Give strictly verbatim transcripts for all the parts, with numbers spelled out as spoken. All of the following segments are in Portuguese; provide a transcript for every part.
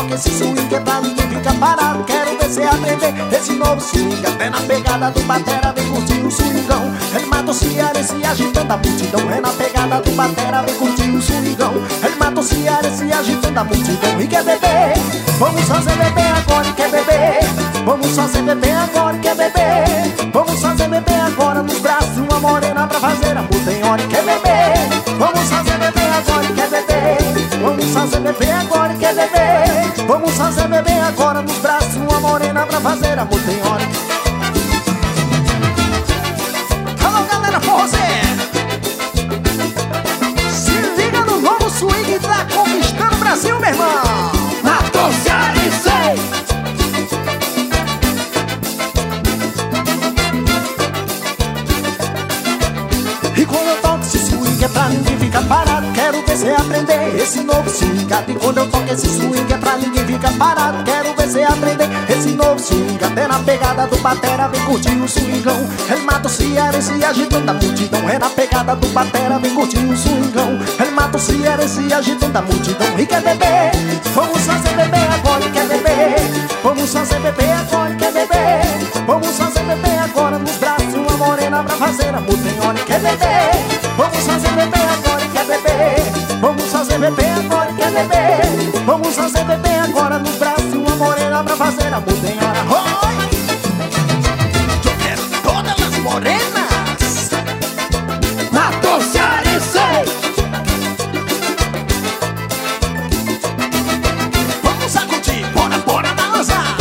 toca esse swing é pra ninguém ficar parado. Quero ver cê aprender esse novo swing. Até na pegada do batera, vem curtir o swingão. Ele mata o cearense agitando a multidão. É na pegada do batera, vem curtir o swingão. Ele mata o cearense agitando a multidão. E quer beber? Vamos fazer beber agora e quer beber? Vamos fazer beber agora e quer beber? Vamos fazer beber agora nos braços de uma morena pra fazer amor tem hora e quer beber? Vamos fazer beber agora e quer beber? Vamos fazer beber agora e quer beber? Vamos fazer beber agora nos braços de uma morena pra fazer amor tem hora. Alô galera forrozeira, se liga no novo swing, tá conquistando o Brasil, meu irmão. Matou Cearense. E quando eu toco esse swing é pra ninguém ficar parado. Quero ver cê aprender esse novo swing. E quando eu toco esse swing é pra ninguém ficar parado. Quero ver cê aprender esse novo swing. Até na pegada do batera, vem curtir o swingão. Ele mata o cearense agitando a multidão. É na pegada do batera, vem curtir o swingão. Ele mata o cearense agitando a multidão. E quer beber? Vamos fazer beber agora e quer beber? Vamos fazer beber agora e quer beber? Vamos fazer beber agora nos braços de uma morena pra fazer amor tem hora e quer beber? Vamos fazer beber agora e quer beber? Vamos fazer beber agora e quer beber? Vamos fazer beber agora nos braços de uma morena pra fazer amor tem hora. Oi! Eu quero todas as morenas. Matou Cearense. Vamos sacudir, bora, bora balançar.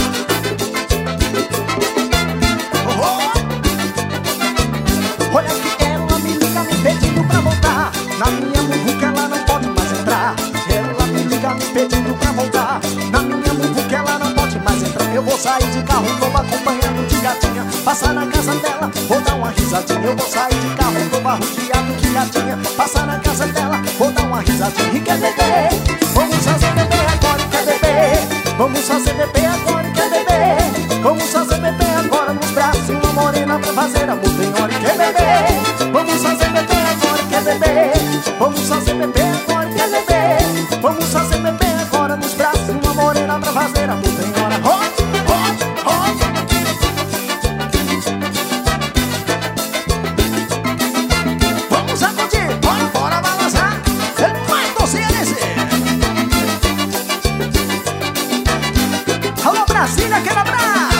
Olha que ela me liga me pedindo pra voltar. Na minha muvuca ela não pode mais entrar. Ela me liga me pedindo pra voltar. Na minha muvuca ela não pode mais entrar. Eu vou sair de carro novo acompanhado de gatinha. Passar na casa dela, vou dar uma risadinha. Eu vou sair de carro novo arrodeado de gatinha. Passar na casa dela, vou dar uma risadinha. E quer beber? Vamos fazer beber agora e quer beber? Vamos fazer beber agora e quer beber? Vamos fazer beber agora nos braços de uma morena pra fazer amor tem hora e quer beber? Vamos fazer beber agora e quer beber? Vamos fazer beber agora e quer beber? Vamos fazer beber agora nos braços de uma morena pra fazer amor tem hora. Hop, hop, hop. Vamos acudir, bora, bora balançar. Ele vai torcer a descer. Alô Brasília, quebra braço.